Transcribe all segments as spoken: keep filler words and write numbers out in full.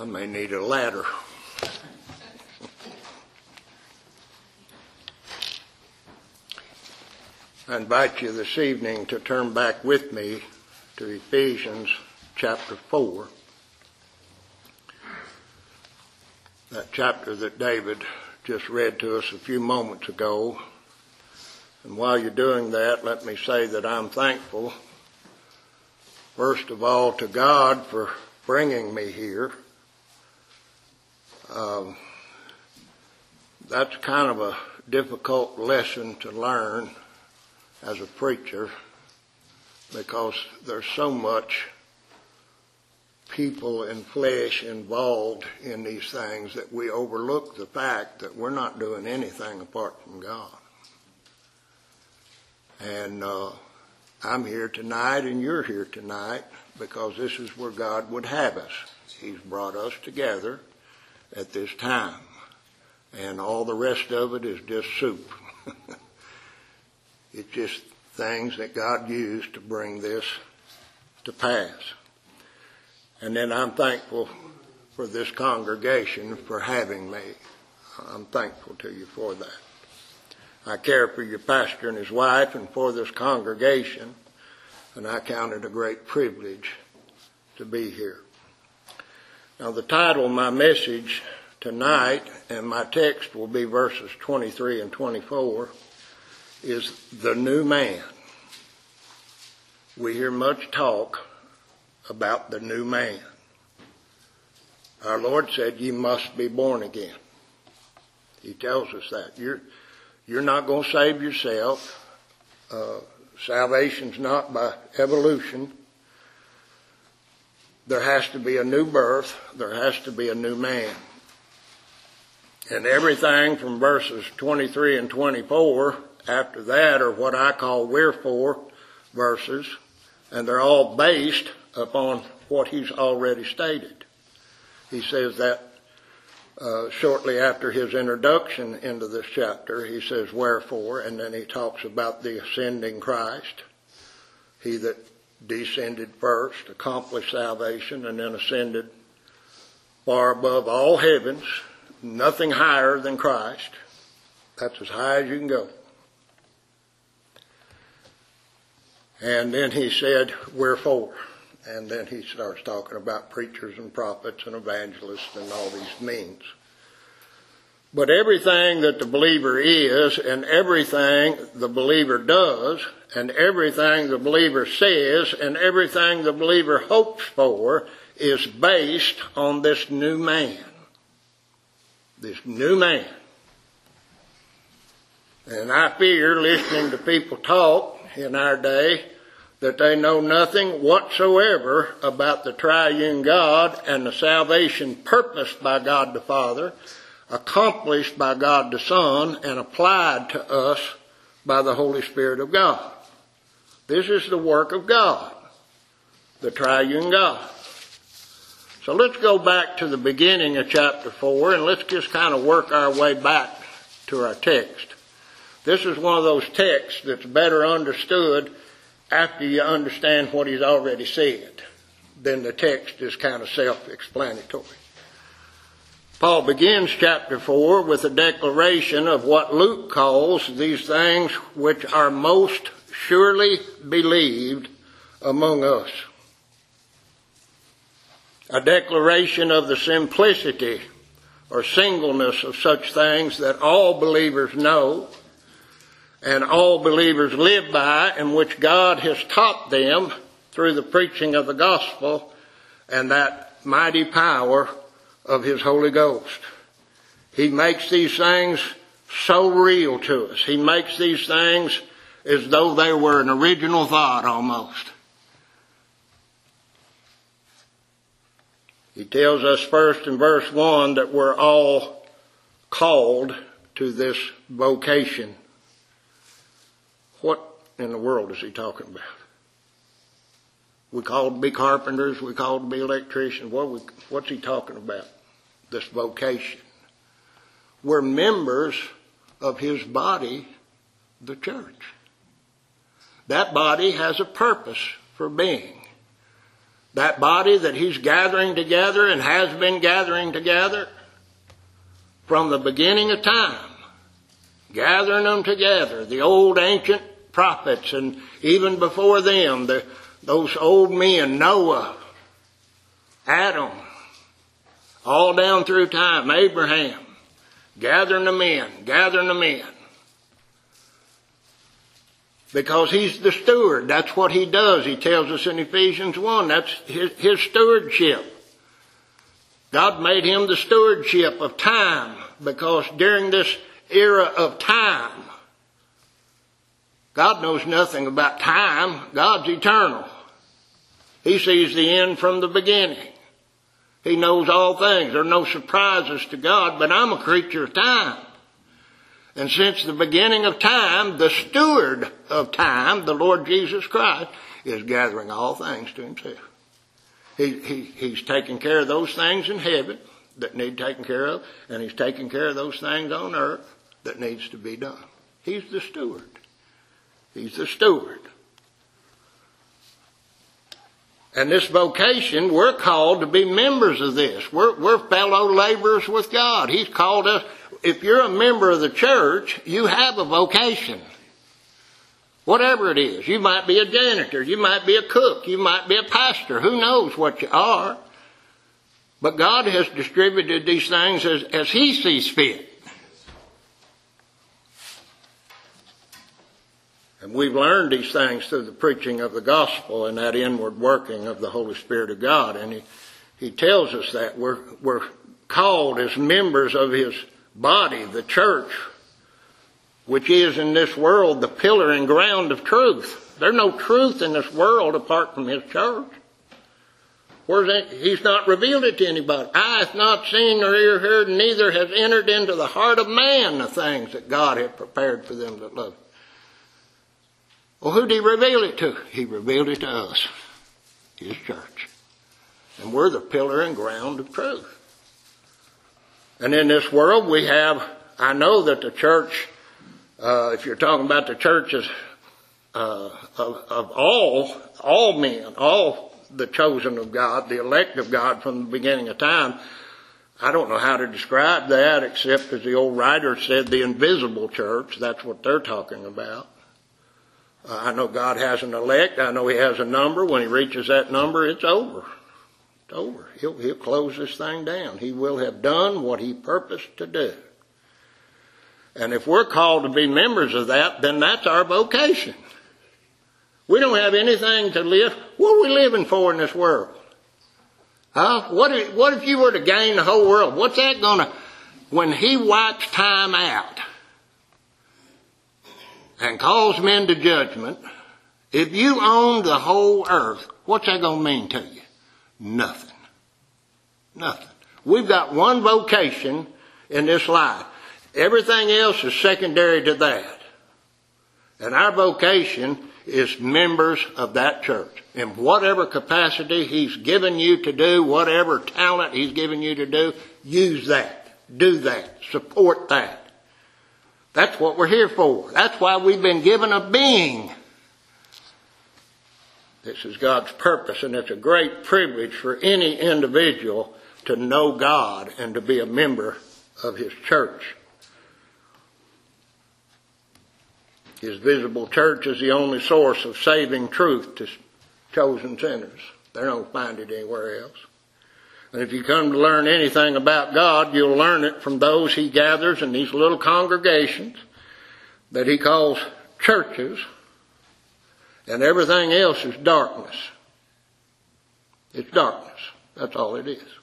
I may need a ladder. I invite you this evening to turn back with me to Ephesians chapter four. That chapter that David just read to us a few moments ago. And while you're doing that, let me say that I'm thankful, first of all, to God for bringing me here. Um, that's kind of a difficult lesson to learn as a preacher, because there's so much people and flesh involved in these things that we overlook the fact that we're not doing anything apart from God. And uh, I'm here tonight and you're here tonight because this is where God would have us. He's brought us together at this time. And all the rest of it is just soup. It's just things that God used to bring this to pass. And then I'm thankful for this congregation for having me. I'm thankful to you for that. I care for your pastor and his wife and for this congregation, and I count it a great privilege to be here. Now, the title of my message tonight, and my text will be verses twenty-three and twenty-four, is the new man. We hear much talk about the new man. Our Lord said, "You must be born again." He tells us that. You're, you're not going to save yourself. Uh, salvation's not by evolution. There has to be a new birth. There has to be a new man. And everything from verses twenty-three and twenty-four after that are what I call wherefore verses, and they're all based upon what he's already stated. He says that uh, shortly after his introduction into this chapter, he says wherefore, and then he talks about the ascending Christ, he that descended first, accomplished salvation, and then ascended far above all heavens, nothing higher than Christ. That's as high as you can go. And then he said, wherefore? And then he starts talking about preachers and prophets and evangelists and all these means. But everything that the believer is, and everything the believer does, and everything the believer says, and everything the believer hopes for is based on this new man. This new man. And I fear, listening to people talk in our day, that they know nothing whatsoever about the triune God and the salvation purposed by God the Father, accomplished by God the Son, and applied to us by the Holy Spirit of God. This is the work of God, the triune God. So let's go back to the beginning of chapter four and let's just kind of work our way back to our text. This is one of those texts that's better understood after you understand what he's already said. Then the text is kind of self-explanatory. Paul begins chapter four with a declaration of what Luke calls these things which are most surely believed among us. A declaration of the simplicity or singleness of such things that all believers know and all believers live by, and which God has taught them through the preaching of the gospel and that mighty power of his Holy Ghost. He makes these things so real to us. He makes these things as though they were an original thought almost. He tells us first in verse one that we're all called to this vocation. What in the world is he talking about? We're called to be carpenters. We're called to be electricians. What we, what's he talking about? This vocation. We're members of his body, the church. That body has a purpose for being. that body that he's gathering together and has been gathering together from the beginning of time, gathering them together, the old ancient prophets, and even before them, the, those old men, Noah, Adam, all down through time, Abraham, gathering them in, gathering them in. Because he's the steward. That's what he does. He tells us in Ephesians one. That's his, his stewardship. God made him the stewardship of time, because during this era of time, God knows nothing about time. God's eternal. He sees the end from the beginning. He knows all things. There are no surprises to God, but I'm a creature of time. And since the beginning of time, the steward of time, the Lord Jesus Christ, is gathering all things to himself. He, he, he's taking care of those things in heaven that need taken care of, and he's taking care of those things on earth that needs to be done. He's the steward. He's the steward. And this vocation, we're called to be members of this. We're, we're fellow laborers with God. He's called us. If you're a member of the church, you have a vocation. Whatever it is. You might be a janitor. You might be a cook. You might be a pastor. Who knows what you are? But God has distributed these things as, as he sees fit. And we've learned these things through the preaching of the gospel and that inward working of the Holy Spirit of God. And he, he tells us that we're, we're called as members of his body, the church, which is in this world the pillar and ground of truth. There's no truth in this world apart from his church. Where's that? He's not revealed it to anybody. Eye hath not seen nor ear heard, neither has entered into the heart of man the things that God hath prepared for them that love him. Well, who did he reveal it to? He revealed it to us, his church. And we're the pillar and ground of truth. And in this world we have, I know that the church, uh, if you're talking about the churches uh, of, of all, all men, all the chosen of God, the elect of God from the beginning of time, I don't know how to describe that except, as the old writer said, the invisible church. That's what they're talking about. Uh, I know God has an elect. I know he has a number. When he reaches that number, it's over. It's over. He'll, he'll close this thing down. He will have done what he purposed to do. And if we're called to be members of that, then that's our vocation. We don't have anything to live. What are we living for in this world? Huh? What if, what if you were to gain the whole world? What's that going to, when he wipes time out and calls men to judgment, if you own the whole earth, what's that going to mean to you? Nothing. Nothing. We've got one vocation in this life. Everything else is secondary to that. And our vocation is members of that church. In whatever capacity he's given you to do, whatever talent he's given you to do, use that. Do that. Support that. That's what we're here for. That's why we've been given a being. This is God's purpose, and it's a great privilege for any individual to know God and to be a member of his church. His visible church is the only source of saving truth to chosen sinners. They don't find it anywhere else. And if you come to learn anything about God, you'll learn it from those he gathers in these little congregations that he calls churches, and everything else is darkness. It's darkness. That's all it is.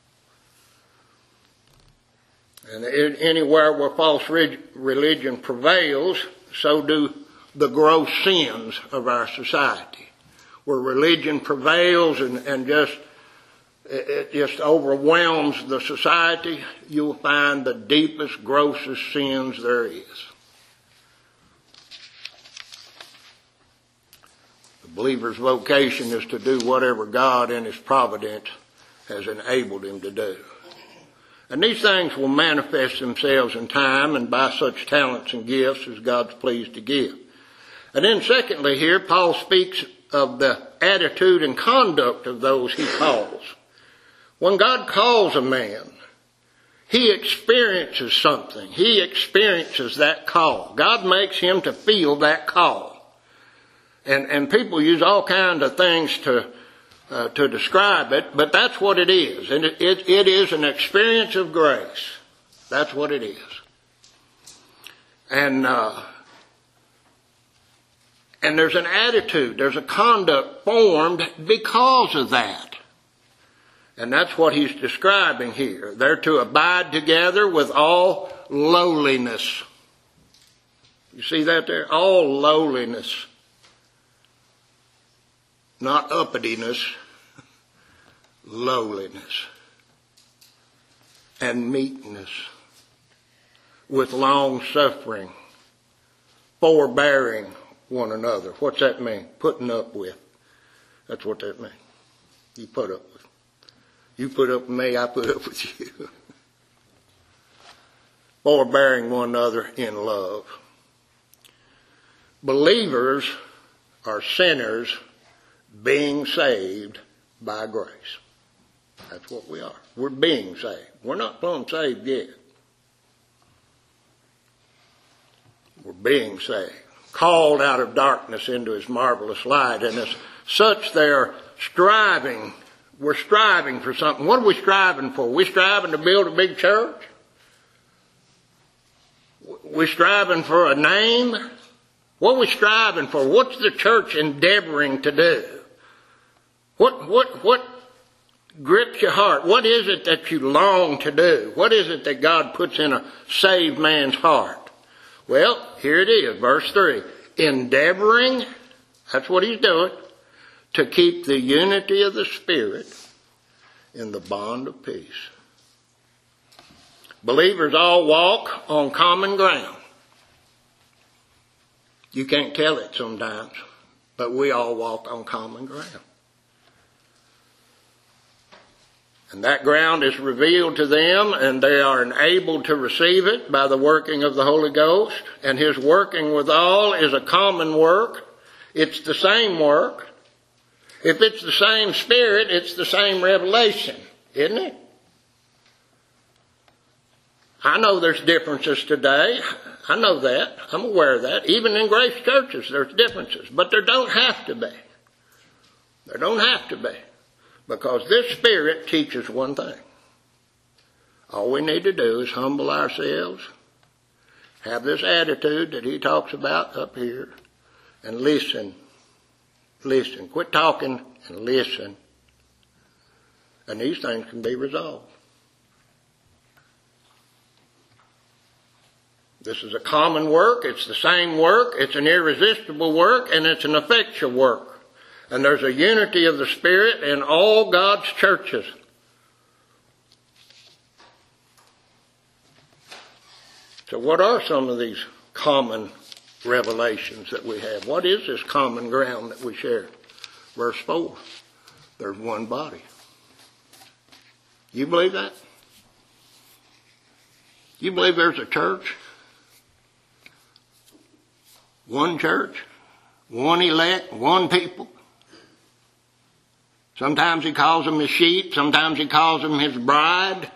And anywhere where false religion prevails, so do the gross sins of our society. Where religion prevails and, and just it just overwhelms the society, you'll find the deepest, grossest sins there is. The believer's vocation is to do whatever God in his providence has enabled him to do. And these things will manifest themselves in time and by such talents and gifts as God's pleased to give. And then secondly here, Paul speaks of the attitude and conduct of those he calls. When God calls a man, he experiences something. He experiences that call. God makes him to feel that call. And, and people use all kinds of things to, uh, to describe it, but that's what it is. And it, it, it is an experience of grace. That's what it is. And, uh, and there's an attitude, there's a conduct formed because of that. And that's what he's describing here. They're to abide together with all lowliness. You see that there? All lowliness. Not uppityness. Lowliness. And meekness. With long suffering. Forbearing one another. What's that mean? Putting up with. That's what that means. You put up with. You put up with me, I put up with you. Forbearing one another in love. Believers are sinners being saved by grace. That's what we are. We're being saved. We're not plumb saved yet. We're being saved. Called out of darkness into his marvelous light. And as such, they're striving. We're striving for something. What are we striving for? We're striving to build a big church? We're striving for a name? What are we striving for? What's the church endeavoring to do? What, what, what grips your heart? What is it that you long to do? What is it that God puts in a saved man's heart? Well, here it is, verse three. Endeavoring, that's what he's doing, to keep the unity of the Spirit in the bond of peace. Believers all walk on common ground. You can't tell it sometimes, but we all walk on common ground. And that ground is revealed to them, and they are enabled to receive it by the working of the Holy Ghost. And his working with all is a common work. It's the same work. If it's the same Spirit, it's the same revelation, isn't it? I know there's differences today. I know that. I'm aware of that. Even in grace churches, there's differences. But there don't have to be. There don't have to be. Because this Spirit teaches one thing. All we need to do is humble ourselves, have this attitude that he talks about up here, and listen. Listen. Quit talking and listen. And these things can be resolved. This is a common work. It's the same work. It's an irresistible work, and it's an effectual work. And there's a unity of the Spirit in all God's churches. So what are some of these common revelations that we have? What is this common ground that we share? Verse four. There's one body. You believe that? You believe there's a church? One church? One elect? One people? Sometimes he calls them his sheep. Sometimes he calls them his bride.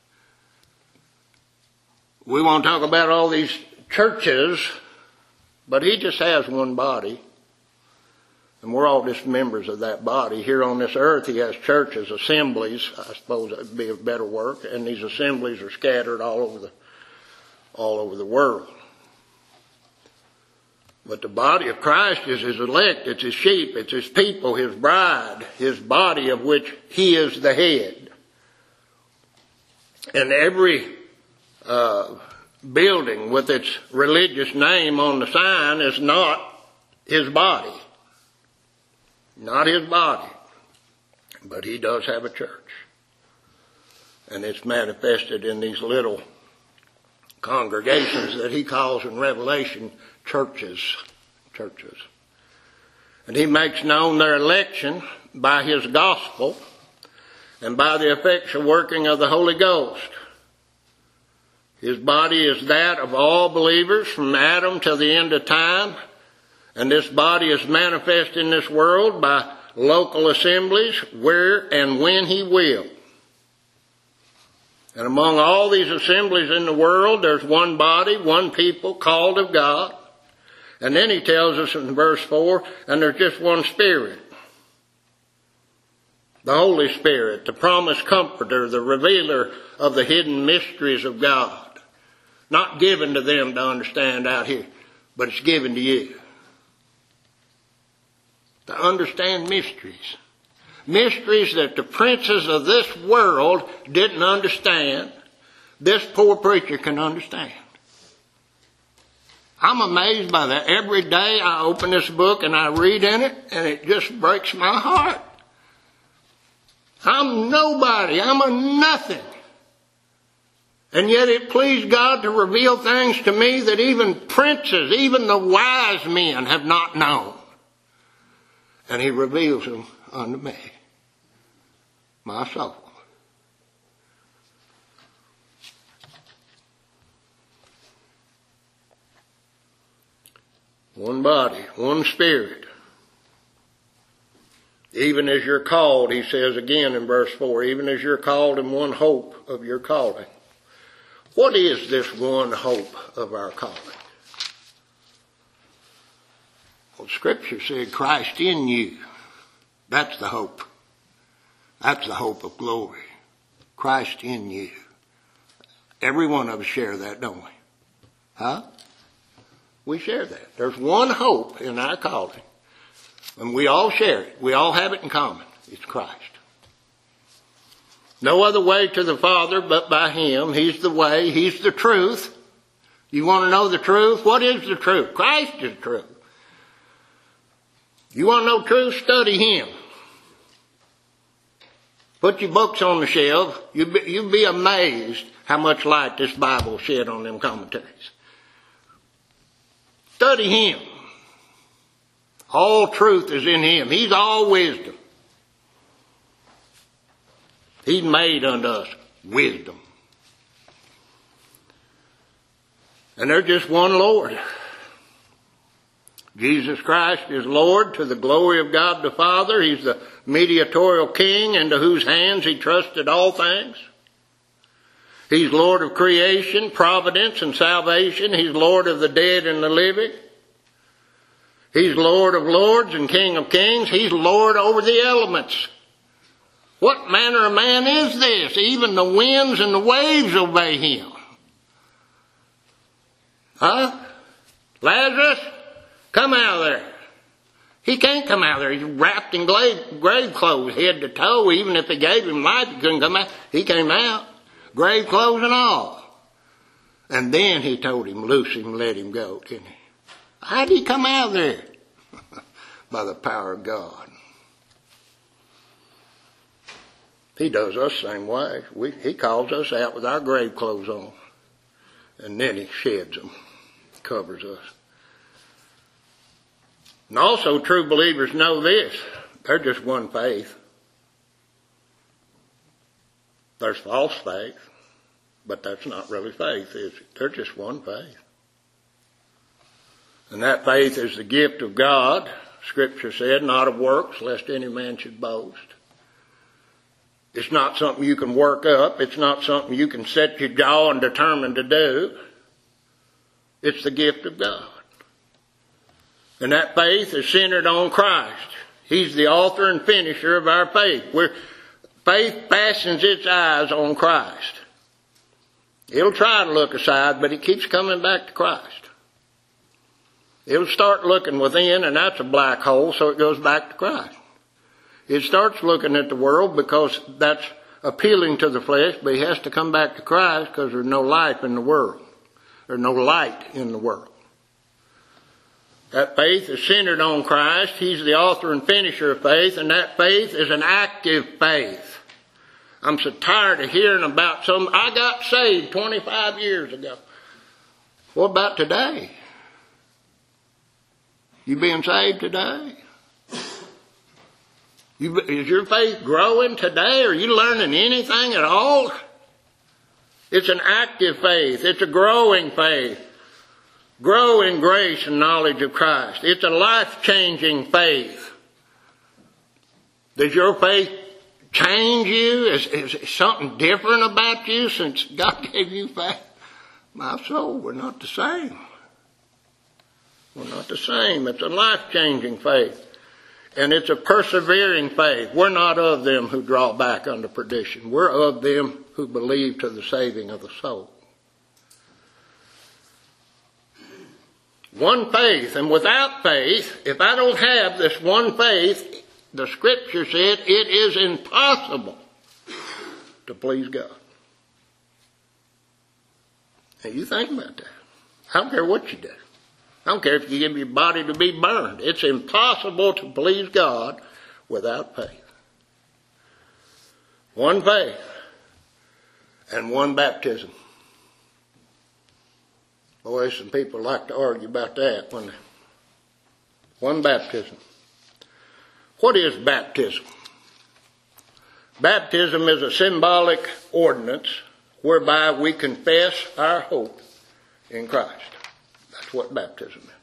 We won't talk about all these churches, but he just has one body. And we're all just members of that body. Here on this earth he has churches, assemblies. I suppose that would be a better word. And these assemblies are scattered all over the, all over the world. But the body of Christ is his elect, it's his sheep, it's his people, his bride, his body of which he is the head. And every uh, building with its religious name on the sign is not his body. Not his body. But he does have a church. And it's manifested in these little congregations that he calls in Revelation churches. Churches. And he makes known their election by his gospel and by the effectual working of the Holy Ghost. His body is that of all believers from Adam till the end of time. And this body is manifest in this world by local assemblies where and when he will. And among all these assemblies in the world, there's one body, one people called of God. And then he tells us in verse four, and there's just one Spirit. The Holy Spirit, the promised comforter, the revealer of the hidden mysteries of God. Not given to them to understand out here, but it's given to you. To understand mysteries. Mysteries that the princes of this world didn't understand. This poor preacher can understand. I'm amazed by that. Every day I open this book and I read in it, and it just breaks my heart. I'm nobody. I'm a nothing. And yet it pleased God to reveal things to me that even princes, even the wise men have not known. And he reveals them unto me, my soul. One body, one Spirit. Even as you're called, he says again in verse four, even as you're called in one hope of your calling. What is this one hope of our calling? Well, Scripture said Christ in you. That's the hope. That's the hope of glory. Christ in you. Every one of us share that, don't we? Huh? We share that. There's one hope in our calling. And we all share it. We all have it in common. It's Christ. No other way to the Father but by Him. He's the way. He's the truth. You want to know the truth? What is the truth? Christ is the truth. You want to know truth? Study Him. Put your books on the shelf. You'd be, you'd be amazed how much light this Bible shed on them commentaries. Study Him. All truth is in Him. He's all wisdom. He's made unto us wisdom. And there's just one Lord. Jesus Christ is Lord to the glory of God the Father. He's the mediatorial King into whose hands He trusted all things. He's Lord of creation, providence, and salvation. He's Lord of the dead and the living. He's Lord of lords and King of kings. He's Lord over the elements. What manner of man is this? Even the winds and the waves obey Him. Huh? Lazarus, come out of there. He can't come out of there. He's wrapped in grave clothes, head to toe. Even if they gave him life, he couldn't come out. He came out, grave clothes and all. And then He told him, loose him, let him go, didn't He? How did he come out of there? By the power of God. He does us the same way. We, he calls us out with our grave clothes on. And then He sheds them, covers us. And also true believers know this. They're just one faith. There's false faith. But that's not really faith, is it? They're just one faith. And that faith is the gift of God, Scripture said, not of works, lest any man should boast. It's not something you can work up. It's not something you can set your jaw and determine to do. It's the gift of God. And that faith is centered on Christ. He's the author and finisher of our faith. We're, faith fastens its eyes on Christ. It'll try to look aside, but it keeps coming back to Christ. It'll start looking within, and that's a black hole, so it goes back to Christ. It starts looking at the world because that's appealing to the flesh, but it has to come back to Christ because there's no life in the world. There's no light in the world. That faith is centered on Christ. He's the author and finisher of faith, and that faith is an active faith. I'm so tired of hearing about some. I got saved twenty-five years ago. What about today? You being saved today? You, is your faith growing today? Are you learning anything at all? It's an active faith. It's a growing faith. Grow in grace and knowledge of Christ. It's a life-changing faith. Does your faith change you? Is, is something different about you since God gave you faith? My soul, we're not the same. We're not the same. It's a life-changing faith. And it's a persevering faith. We're not of them who draw back unto perdition. We're of them who believe to the saving of the soul. One faith. And without faith, if I don't have this one faith, the Scripture said it is impossible to please God. Now you think about that. I don't care what you do. I don't care if you give your body to be burned. It's impossible to please God without faith. One faith and one baptism. Boy, some people like to argue about that. When one baptism. What is baptism? Baptism is a symbolic ordinance whereby we confess our hope in Christ. That's what baptism is.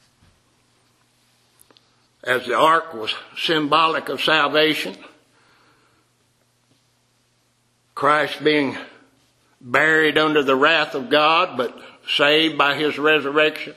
As the ark was symbolic of salvation, Christ being buried under the wrath of God, but saved by his resurrection,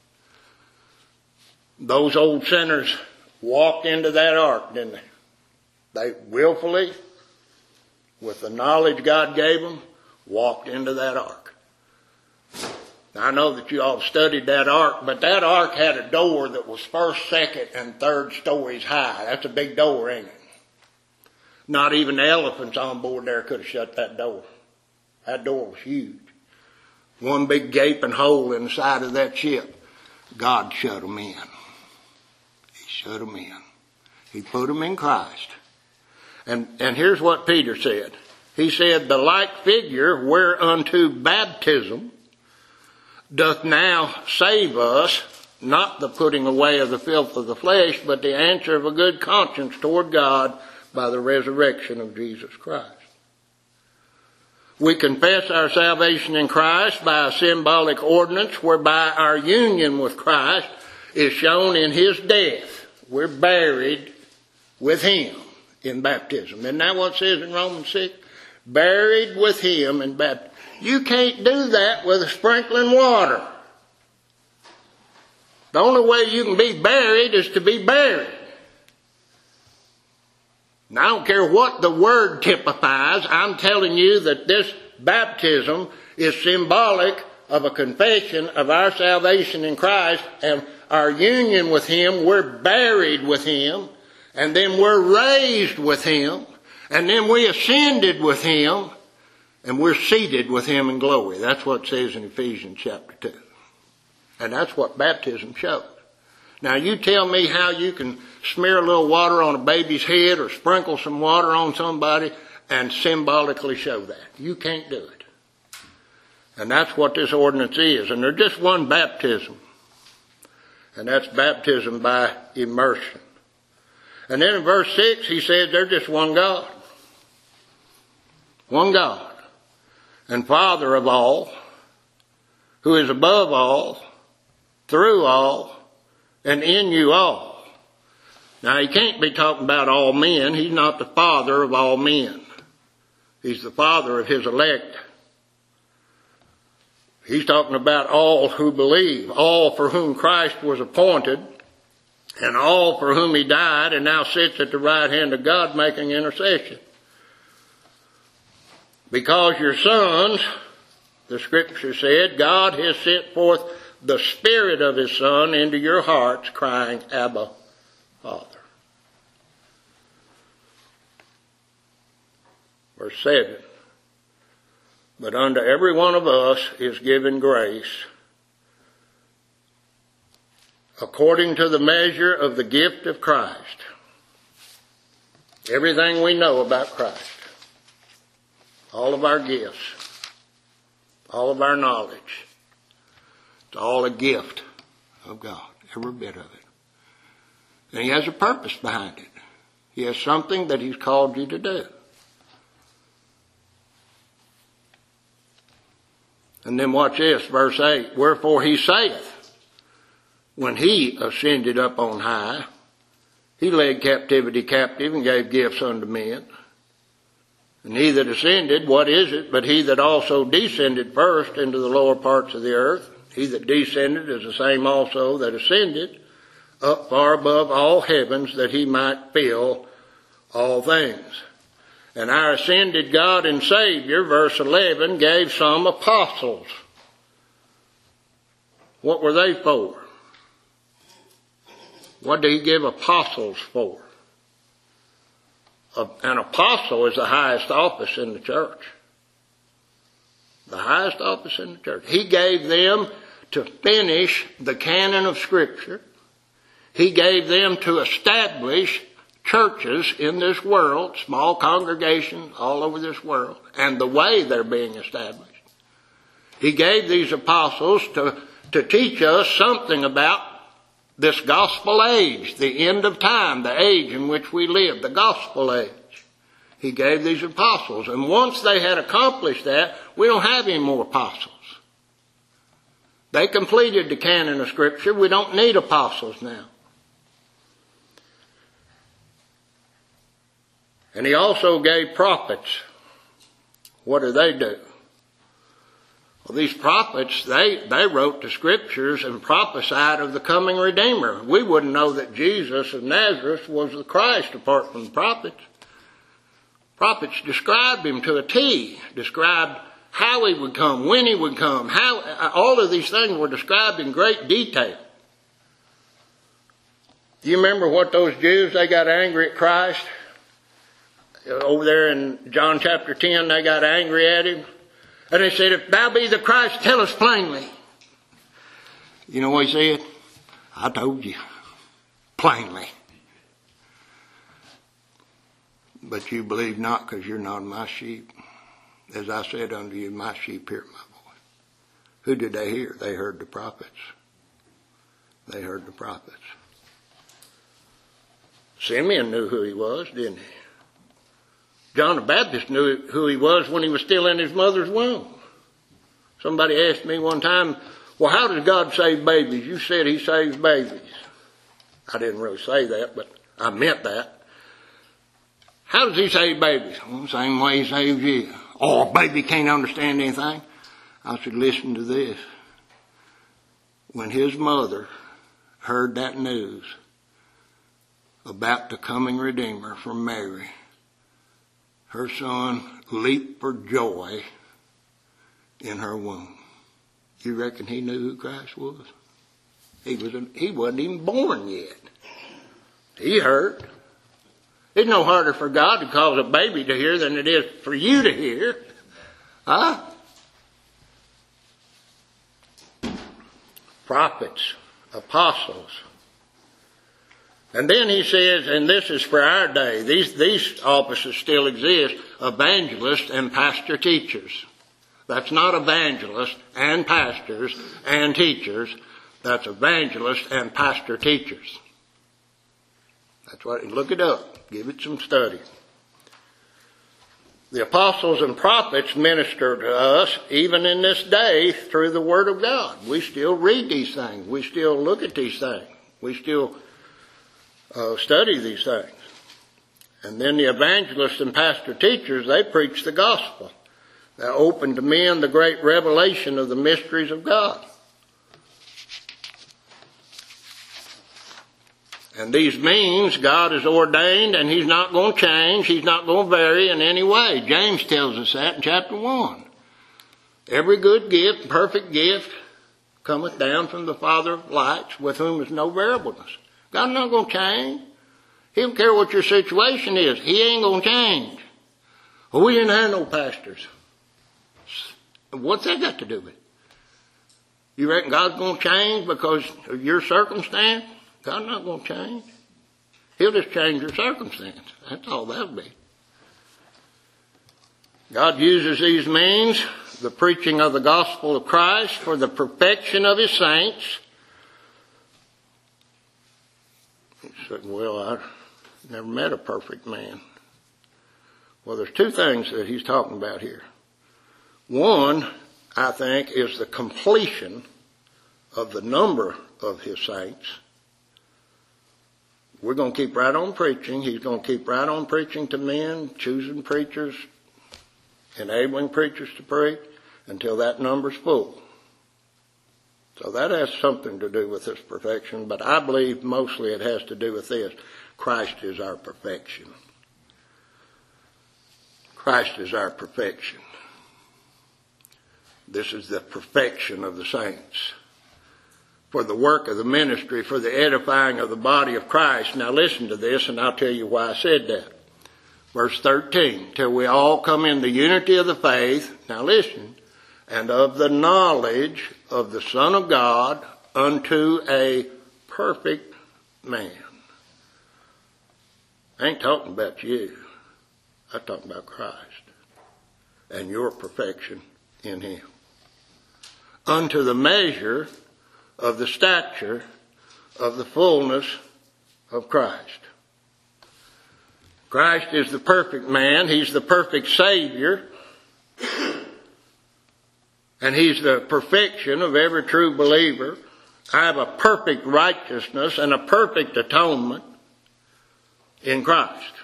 those old sinners walked into that ark, didn't they? They willfully, with the knowledge God gave them, walked into that ark. Now, I know that you all studied that ark, but that ark had a door that was first, second, and third stories high. That's a big door, ain't it? Not even the elephants on board there could have shut that door. That door was huge. One big gaping hole in the side of that ship. God shut them in. He shut them in. He put them in Christ. And, and here's what Peter said. He said, the like figure whereunto baptism doth now save us, not the putting away of the filth of the flesh, but the answer of a good conscience toward God by the resurrection of Jesus Christ. We confess our salvation in Christ by a symbolic ordinance whereby our union with Christ is shown in his death. We're buried with him in baptism. Isn't that what it says in Romans six? Buried with him in baptism. You can't do that with a sprinkling water. The only way you can be buried is to be buried. Now, I don't care what the word typifies. I'm telling you that this baptism is symbolic of a confession of our salvation in Christ and our union with him. We're buried with him, and then we're raised with him, and then we ascended with him, and we're seated with him in glory. That's what it says in Ephesians chapter two. And that's what baptism shows. Now you tell me how you can smear a little water on a baby's head or sprinkle some water on somebody and symbolically show that. You can't do it. And that's what this ordinance is. And there's just one baptism. And that's baptism by immersion. And then in verse six he says there's just one God. One God. And Father of all, who is above all, through all, and in you all. Now, he can't be talking about all men. He's not the father of all men. He's the father of his elect. He's talking about all who believe, all for whom Christ was appointed, and all for whom he died and now sits at the right hand of God making intercession. Because your sons, the Scripture said, God has sent forth the Spirit of his Son into your hearts, crying, Abba, Father. Verse seven. But unto every one of us is given grace, according to the measure of the gift of Christ. Everything we know about Christ. All of our gifts. All of our knowledge. It's all a gift of God, every bit of it. And he has a purpose behind it. He has something that he's called you to do. And then watch this, verse eight. Wherefore he saith, when he ascended up on high, he led captivity captive and gave gifts unto men. And he that ascended, what is it but he that also descended first into the lower parts of the earth? He that descended is the same also that ascended up far above all heavens, that he might fill all things. And our ascended God and Savior, verse eleven, gave some apostles. What were they for? What did he give apostles for? An apostle is the highest office in the church. The highest office in the church. He gave them to finish the canon of Scripture. He gave them to establish churches in this world, small congregations all over this world, and the way they're being established. He gave these apostles to, to teach us something about this gospel age, the end of time, the age in which we live, the gospel age. He gave these apostles. And once they had accomplished that, we don't have any more apostles. They completed the canon of Scripture. We don't need apostles now. And he also gave prophets. What do they do? Well, these prophets, they, they wrote the Scriptures and prophesied of the coming Redeemer. We wouldn't know that Jesus of Nazareth was the Christ apart from the prophets. Prophets described him to a T, described how he would come, when he would come, how all of these things were described in great detail. Do you remember what those Jews, they got angry at Christ? Over there in John chapter ten, they got angry at him. And they said, if thou be the Christ, tell us plainly. You know what he said? I told you plainly. But you believe not, because you're not my sheep. As I said unto you, my sheep hear my voice. Who did they hear? They heard the prophets. They heard the prophets. Simeon knew who he was, didn't he? John the Baptist knew who he was when he was still in his mother's womb. Somebody asked me one time, well, how does God save babies? You said he saves babies. I didn't really say that, but I meant that. How does he save babies? Well, the same way he saves you. Oh, a baby can't understand anything. I said, listen to this. When his mother heard that news about the coming Redeemer from Mary, her son leaped for joy in her womb. You reckon he knew who Christ was? He was a, he wasn't even born yet. He heard. It's no harder for God to cause a baby to hear than it is for you to hear. Huh? Prophets, apostles. And then he says, and this is for our day, these, these offices still exist, evangelists and pastor teachers. That's not evangelists and pastors and teachers. That's evangelists and pastor teachers. That's what, look it up. Give it some study. The apostles and prophets minister to us even in this day through the Word of God. We still read these things. We still look at these things. We still uh, study these things. And then the evangelists and pastor teachers, they preach the gospel. They open to men the great revelation of the mysteries of God. And these means God has ordained, and He's not going to change. He's not going to vary in any way. James tells us that in chapter one. Every good gift, perfect gift, cometh down from the Father of lights, with whom is no variableness. God's not going to change. He don't care what your situation is. He ain't going to change. Well, we didn't have no pastors. What's that got to do with it? You reckon God's going to change because of your circumstance? God's not going to change. He'll just change your circumstance. That's all that'll be. God uses these means, the preaching of the gospel of Christ, for the perfection of His saints. He said, well, I've never met a perfect man. Well, there's two things that he's talking about here. One, I think, is the completion of the number of his saints. We're going to keep right on preaching. He's going to keep right on preaching to men, choosing preachers, enabling preachers to preach until that number's full. So that has something to do with this perfection, but I believe mostly it has to do with this. Christ is our perfection. Christ is our perfection. This is the perfection of the saints. For the work of the ministry, for the edifying of the body of Christ. Now listen to this, and I'll tell you why I said that. Verse thirteen, till we all come in the unity of the faith, now listen, and of the knowledge of the Son of God unto a perfect man. I ain't talking about you. I'm talking about Christ and your perfection in him. Unto the measure of the stature of the fullness of Christ. Christ is the perfect man. He's the perfect Savior. And he's the perfection of every true believer. I have a perfect righteousness and a perfect atonement in Christ.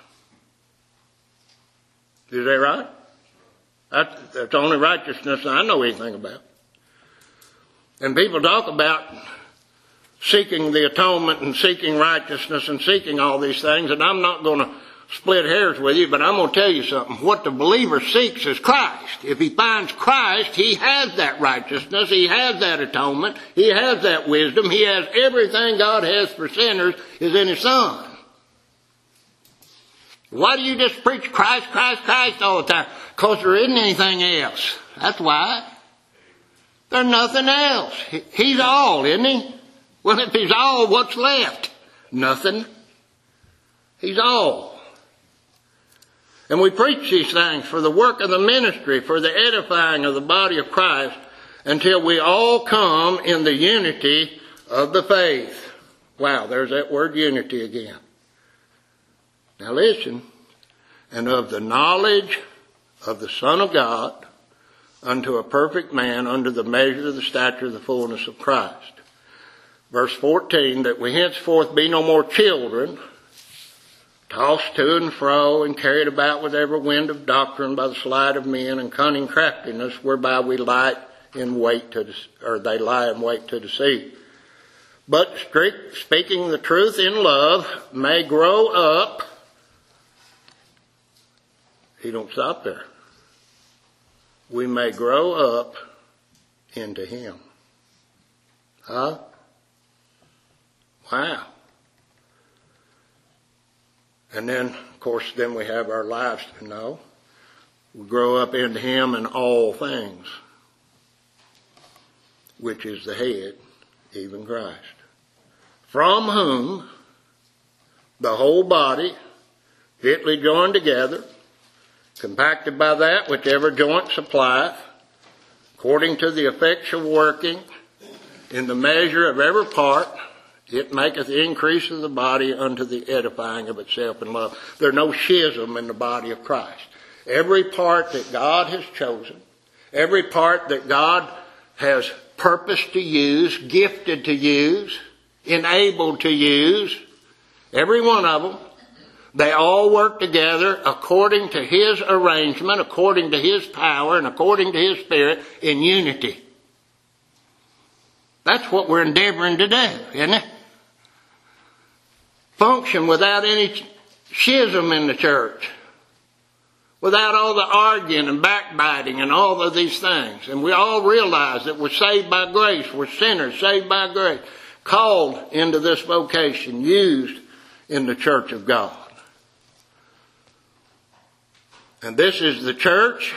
Is that right? That's, that's the only righteousness I know anything about. And people talk about seeking the atonement and seeking righteousness and seeking all these things, and I'm not going to split hairs with you, but I'm going to tell you something. What the believer seeks is Christ. If he finds Christ, he has that righteousness, he has that atonement, he has that wisdom, he has everything God has for sinners is in his Son. Why do you just preach Christ, Christ, Christ all the time? Because there isn't anything else. That's why. There's nothing else. He's all, isn't he? Well, if he's all, what's left? Nothing. He's all. And we preach these things for the work of the ministry, for the edifying of the body of Christ, until we all come in the unity of the faith. Wow, there's that word unity again. Now listen. And of the knowledge of the Son of God, unto a perfect man, under the measure of the stature of the fullness of Christ. Verse fourteen, that we henceforth be no more children, tossed to and fro, and carried about with every wind of doctrine by the sleight of men and cunning craftiness, whereby we lie in wait to, or they lie in wait to deceive. But strict, speaking the truth in love, may grow up. He don't stop there. We may grow up into him. Huh? Wow. And then, of course, then we have our lives to know. We grow up into him in all things, which is the head, even Christ. From whom the whole body, fitly joined together, compacted by that which every joint supplieth, according to the effectual working in the measure of every part, it maketh the increase of the body unto the edifying of itself in love. There's no schism in the body of Christ. Every part that God has chosen, every part that God has purposed to use, gifted to use, enabled to use, every one of them, they all work together according to his arrangement, according to his power, and according to his Spirit in unity. That's what we're endeavoring to do, isn't it? Function without any schism in the church. Without all the arguing and backbiting and all of these things. And we all realize that we're saved by grace. We're sinners saved by grace. Called into this vocation. Used in the church of God. And this is the church.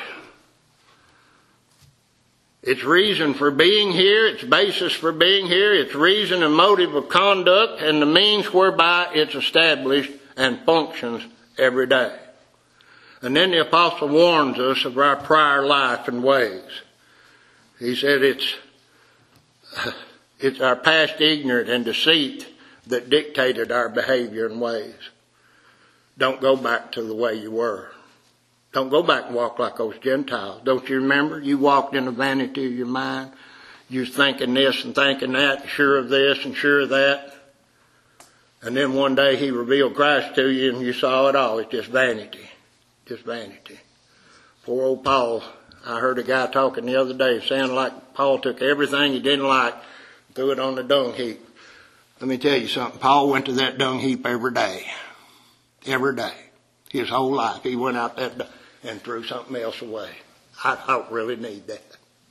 Its reason for being here, its basis for being here, its reason and motive of conduct, and the means whereby it's established and functions every day. And then the apostle warns us of our prior life and ways. He said it's, it's our past ignorance and deceit that dictated our behavior and ways. Don't go back to the way you were. Don't go back and walk like those Gentiles. Don't you remember? You walked in the vanity of your mind. you thinking this and thinking that, sure of this and sure of that. And then one day he revealed Christ to you and you saw it all. It's just vanity. Just vanity. Poor old Paul. I heard a guy talking the other day. It sounded like Paul took everything he didn't like and threw it on the dung heap. Let me tell you something. Paul went to that dung heap every day. Every day. His whole life. He went out there and threw something else away. I don't really need that.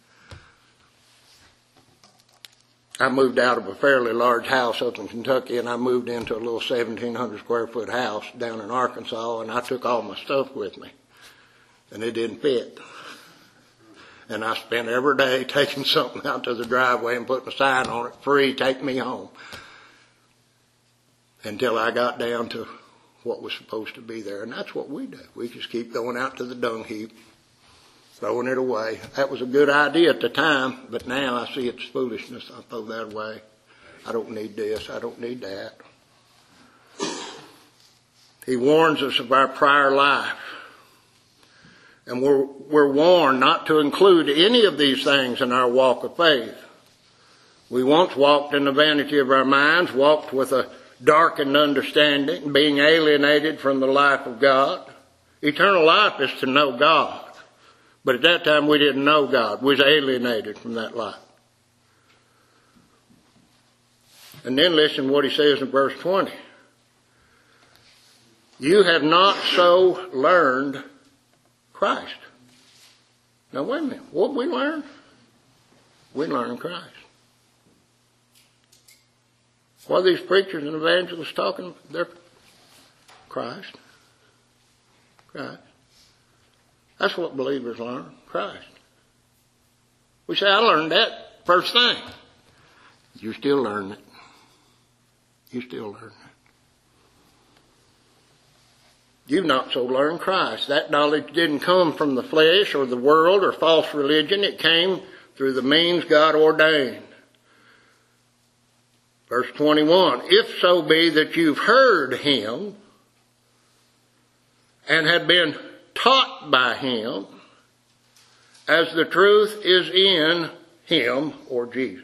I moved out of a fairly large house up in Kentucky, and I moved into a little seventeen hundred square foot house down in Arkansas, and I took all my stuff with me. And it didn't fit. And I spent every day taking something out to the driveway and putting a sign on it, free, take me home. Until I got down to what was supposed to be there. And that's what we do. We just keep going out to the dung heap, throwing it away. That was a good idea at the time, but now I see it's foolishness. I throw that away. I don't need this. I don't need that. He warns us of our prior life. And we're, we're warned not to include any of these things in our walk of faith. We once walked in the vanity of our minds, walked with a darkened understanding, being alienated from the life of God. Eternal life is to know God. But at that time we didn't know God. We was alienated from that life. And then listen to what he says in verse twenty. You have not so learned Christ. Now wait a minute. What we learn? We learn Christ. What are these preachers and evangelists talking about? They're Christ. Christ. That's what believers learn. Christ. We say, I learned that first thing. You still learn it. You still learn it. You've not so learned Christ. That knowledge didn't come from the flesh or the world or false religion. It came through the means God ordained. Verse twenty-one, if so be that you've heard him and have been taught by him, as the truth is in him, or Jesus,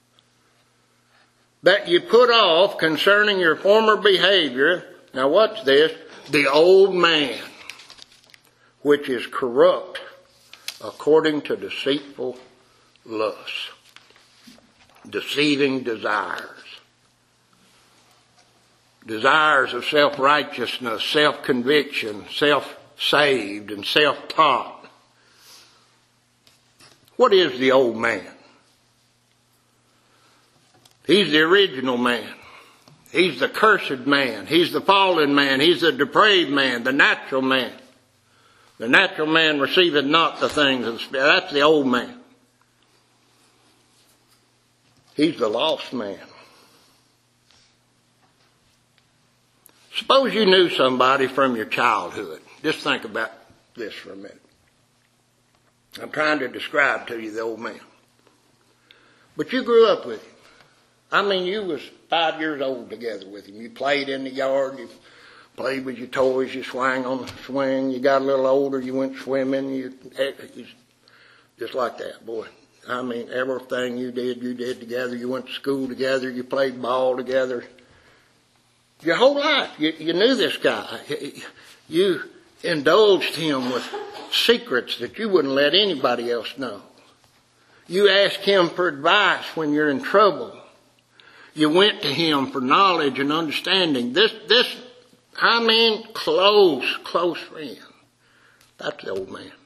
that you put off concerning your former behavior, now what's this? The old man, which is corrupt according to deceitful lusts, deceiving desires. Desires of self-righteousness, self-conviction, self-saved, and self-taught. What is the old man? He's the original man. He's the cursed man. He's the fallen man. He's the depraved man, the natural man. The natural man receiveth not the things of the Spirit. That's the old man. He's the lost man. Suppose you knew somebody from your childhood. Just think about this for a minute. I'm trying to describe to you the old man. But you grew up with him. I mean, you was five years old together with him. You played in the yard. You played with your toys. You swung on the swing. You got a little older. You went swimming. You, you just like that, boy. I mean, everything you did, you did together. You went to school together. You played ball together. Your whole life, you, you knew this guy. You indulged him with secrets that you wouldn't let anybody else know. You asked him for advice when you're in trouble. You went to him for knowledge and understanding. This, this, I mean, close, close friend. That's the old man.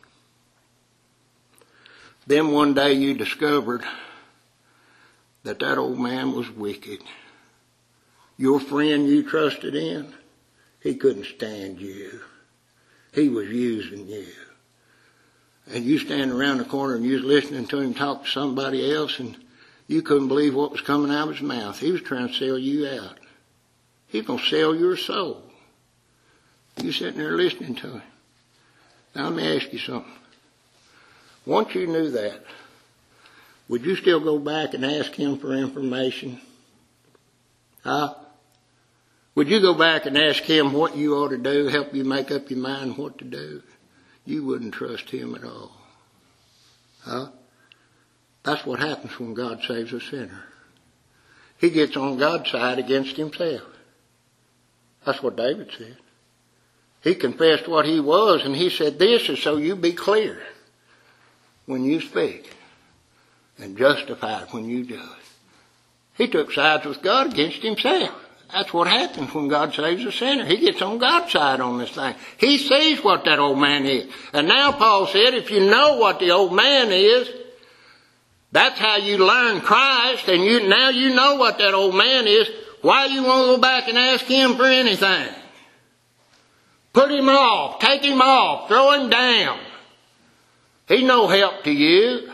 Then one day you discovered that that old man was wicked. Your friend you trusted in, he couldn't stand you. He was using you. And you stand around the corner and you was listening to him talk to somebody else and you couldn't believe what was coming out of his mouth. He was trying to sell you out. He's going to sell your soul. You sitting there listening to him. Now let me ask you something. Once you knew that, would you still go back and ask him for information? Huh? Would you go back and ask him what you ought to do, help you make up your mind what to do? You wouldn't trust him at all. Huh? That's what happens when God saves a sinner. He gets on God's side against himself. That's what David said. He confessed what he was, and he said, this is so you be clear when you speak and justified when you do it. He took sides with God against himself. That's what happens when God saves a sinner. He gets on God's side on this thing. He sees what that old man is. And now Paul said, if you know what the old man is, that's how you learn Christ, and you now you know what that old man is. Why you want to go back and ask him for anything? Put him off. Take him off. Throw him down. He's no help to you.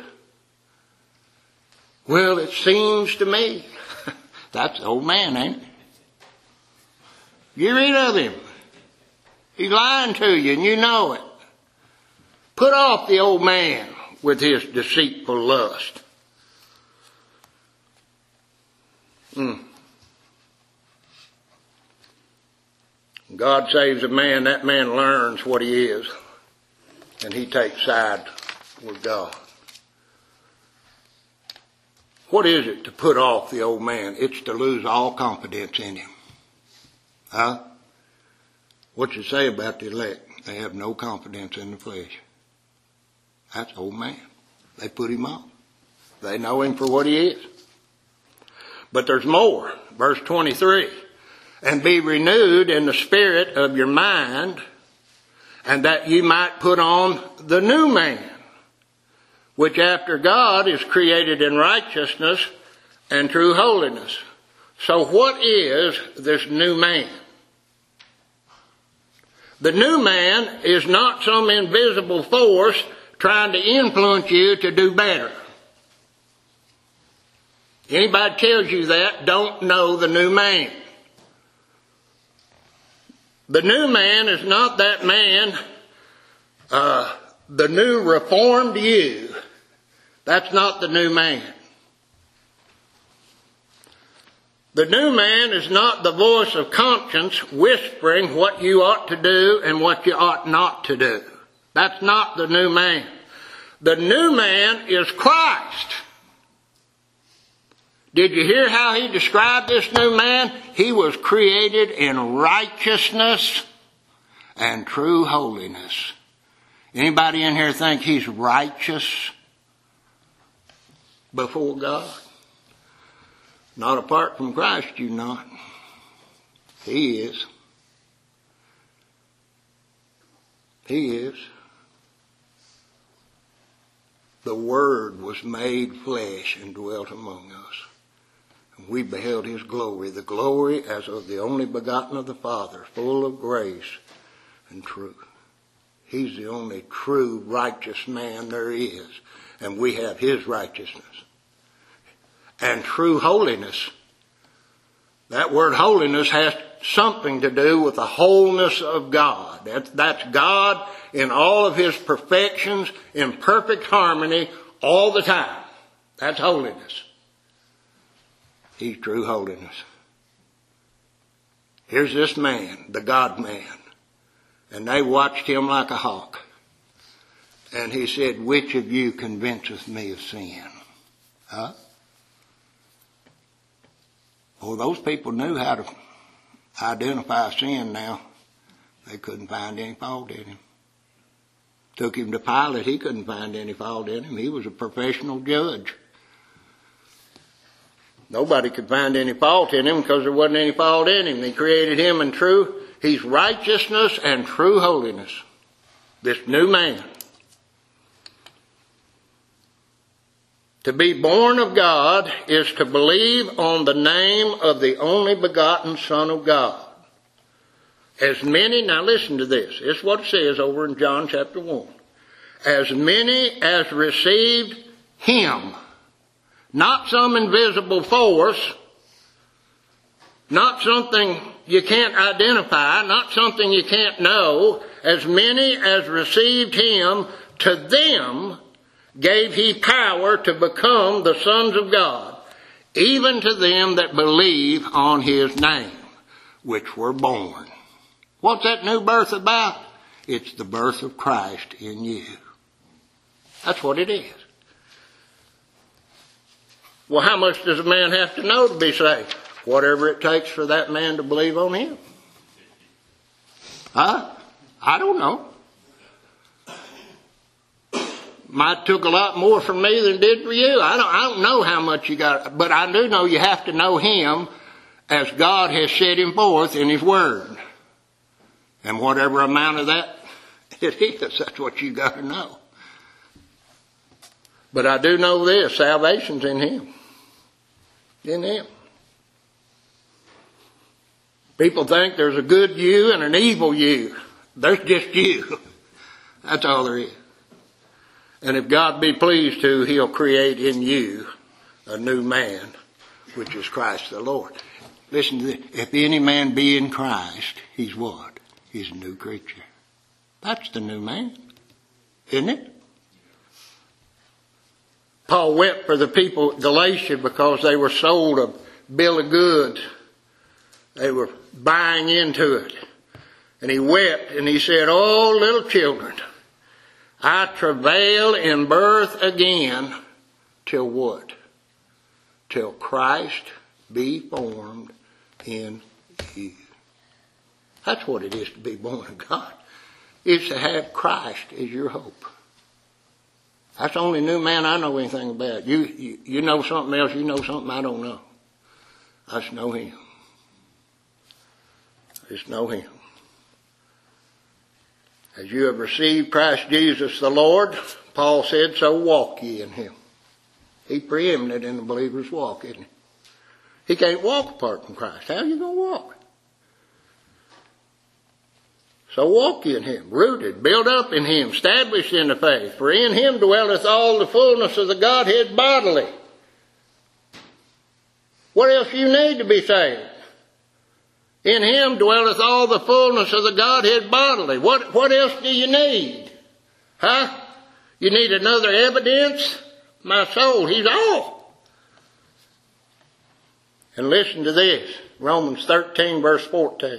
Well, it seems to me. That's the old man, ain't it? Get rid of him. He's lying to you, and you know it. Put off the old man with his deceitful lust. Mm. God saves a man, that man learns what he is, and he takes side with God. What is it to put off the old man? It's to lose all confidence in him. Huh? What you say about the elect? They have no confidence in the flesh. That's old man. They put him off. They know him for what he is. But there's more. Verse twenty-three. And be renewed in the spirit of your mind, and that ye might put on the new man, which after God is created in righteousness and true holiness. So what is this new man? The new man is not some invisible force trying to influence you to do better. Anybody tells you that don't know the new man. The new man is not that man, uh, the new reformed you. That's not the new man. The new man is not the voice of conscience whispering what you ought to do and what you ought not to do. That's not the new man. The new man is Christ. Did you hear how he described this new man? He was created in righteousness and true holiness. Anybody in here think he's righteous before God? Not apart from Christ, you not. He is. He is. The Word was made flesh and dwelt among us. And we beheld his glory, the glory as of the only begotten of the Father, full of grace and truth. He's the only true righteous man there is. And we have his righteousness. And true holiness. That word holiness has something to do with the wholeness of God. That's, that's God in all of his perfections, in perfect harmony all the time. That's holiness. He's true holiness. Here's this man, the God man. And they watched him like a hawk. And he said, which of you convinceth me of sin? Huh? Well, those people knew how to identify sin now. They couldn't find any fault in him. Took him to Pilate, he couldn't find any fault in him. He was a professional judge. Nobody could find any fault in him because there wasn't any fault in him. He created him in true, he's righteousness and true holiness. This new man. To be born of God is to believe on the name of the only begotten Son of God. As many, now listen to this. It's what it says over in John chapter one. As many as received him. Not some invisible force. Not something you can't identify. Not something you can't know. As many as received him, to them gave he power to become the sons of God, even to them that believe on his name, which were born. What's that new birth about? It's the birth of Christ in you. That's what it is. Well, how much does a man have to know to be saved? Whatever it takes for that man to believe on him. Huh? I don't know. Might took a lot more from me than it did for you. I don't, I don't know how much you got, but I do know you have to know him as God has set him forth in his word. And whatever amount of that it is, that's what you got to know. But I do know this, salvation's in him. In him. People think there's a good you and an evil you. There's just you. That's all there is. And if God be pleased to, he'll create in you a new man, which is Christ the Lord. Listen to this. If any man be in Christ, he's what? He's a new creature. That's the new man, isn't it? Paul wept for the people at Galatia because they were sold a bill of goods. They were buying into it. And he wept and he said, "Oh, little children, I travail in birth again till what? Till Christ be formed in you." That's what it is to be born of God. It's to have Christ as your hope. That's the only new man I know anything about. You, you, you know something else, you know something I don't know. I just know him. I just know him. As you have received Christ Jesus the Lord, Paul said, so walk ye in him. He preeminent in the believer's walk, isn't he? He can't walk apart from Christ. How are you going to walk? So walk ye in him, rooted, built up in him, established in the faith. For in him dwelleth all the fullness of the Godhead bodily. What else do you need to be saved? In him dwelleth all the fullness of the Godhead bodily. What, what else do you need? Huh? You need another evidence? My soul, he's all. And listen to this. Romans thirteen verse fourteen.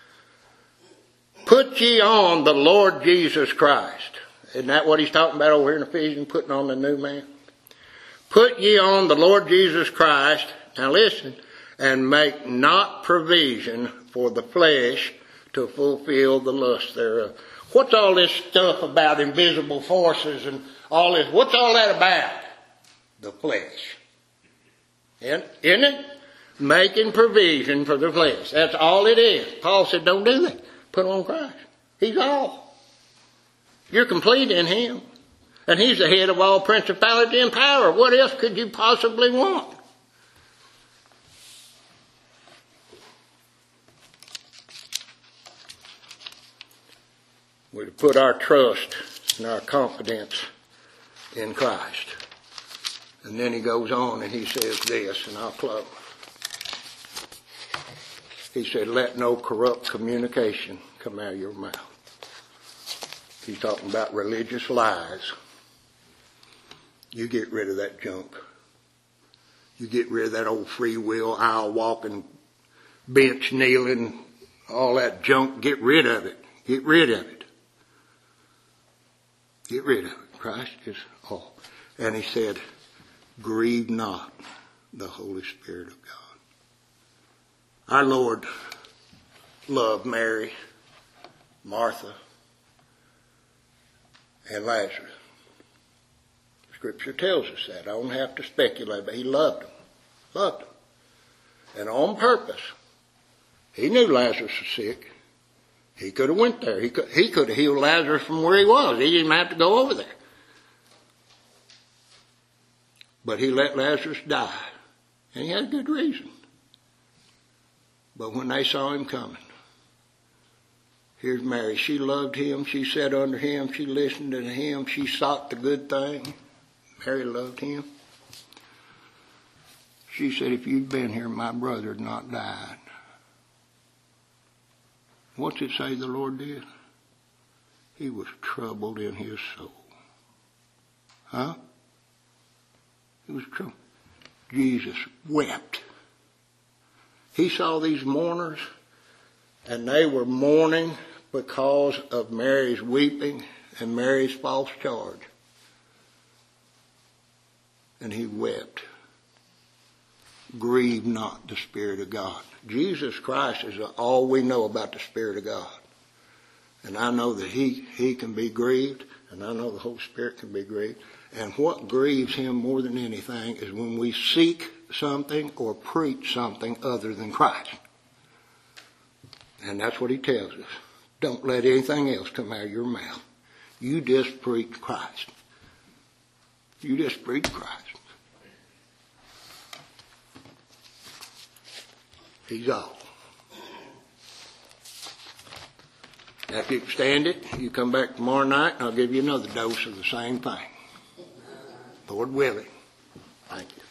Put ye on the Lord Jesus Christ. Isn't that what he's talking about over here in Ephesians? Putting on the new man. Put ye on the Lord Jesus Christ. Now listen. And make not provision for the flesh to fulfill the lust thereof. What's all this stuff about invisible forces and all this? What's all that about? The flesh. Isn't it? Making provision for the flesh. That's all it is. Paul said, don't do that. Put on Christ. He's all. You're complete in him. And he's the head of all principality and power. What else could you possibly want? We're to put our trust and our confidence in Christ. And then he goes on and he says this, and I'll close. He said, let no corrupt communication come out of your mouth. He's talking about religious lies. You get rid of that junk. You get rid of that old free will, aisle walking, bench kneeling, all that junk. Get rid of it. Get rid of it. Get rid of it. Christ is all. And he said, grieve not the Holy Spirit of God. Our Lord loved Mary, Martha, and Lazarus. Scripture tells us that. I don't have to speculate, but he loved them. Loved them. And on purpose. He knew Lazarus was sick. He could have went there. He could, he could have healed Lazarus from where he was. He didn't have to go over there. But he let Lazarus die. And he had a good reason. But when they saw him coming, here's Mary. She loved him. She sat under him. She listened to him. She sought the good thing. Mary loved him. She said, if you'd been here, my brother had not died. What's it say the Lord did? He was troubled in his soul. Huh? He was troubled. Jesus wept. He saw these mourners, and they were mourning because of Mary's weeping and Mary's false charge. And he wept. grieve not the Spirit of God. Jesus Christ is all we know about the Spirit of God. And I know that he, he can be grieved, and I know the Holy Spirit can be grieved. And what grieves him more than anything is when we seek something or preach something other than Christ. And that's what he tells us. Don't let anything else come out of your mouth. You just preach Christ. You just preach Christ. He's all. Now, if you can stand it, you come back tomorrow night and I'll give you another dose of the same thing. Lord willing. Thank you.